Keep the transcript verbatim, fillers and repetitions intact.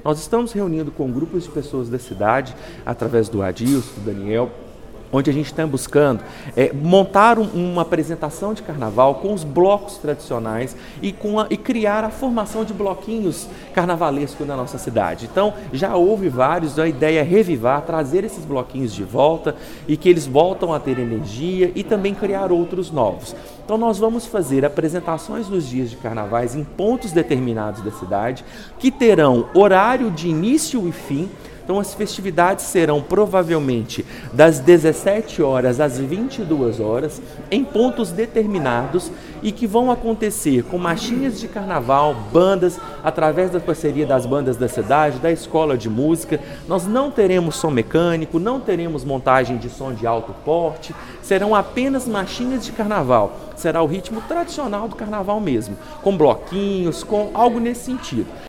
Nós estamos reunindo com grupos de pessoas da cidade, através do Adilson, do Daniel, onde a gente está buscando é, montar um, uma apresentação de carnaval com os blocos tradicionais e, com a, e criar a formação de bloquinhos carnavalescos na nossa cidade. Então, já houve vários, a ideia é revivar, trazer esses bloquinhos de volta e que eles voltam a ter energia e também criar outros novos. Então, nós vamos fazer apresentações nos dias de carnavais em pontos determinados da cidade, que terão horário de início e fim. Então, as festividades serão provavelmente das dezessete horas às vinte e duas horas, em pontos determinados e que vão acontecer com marchinhas de carnaval, bandas, através da parceria das bandas da cidade, da escola de música. Nós não teremos som mecânico, não teremos montagem de som de alto porte, serão apenas marchinhas de carnaval. Será o ritmo tradicional do carnaval mesmo, com bloquinhos, com algo nesse sentido.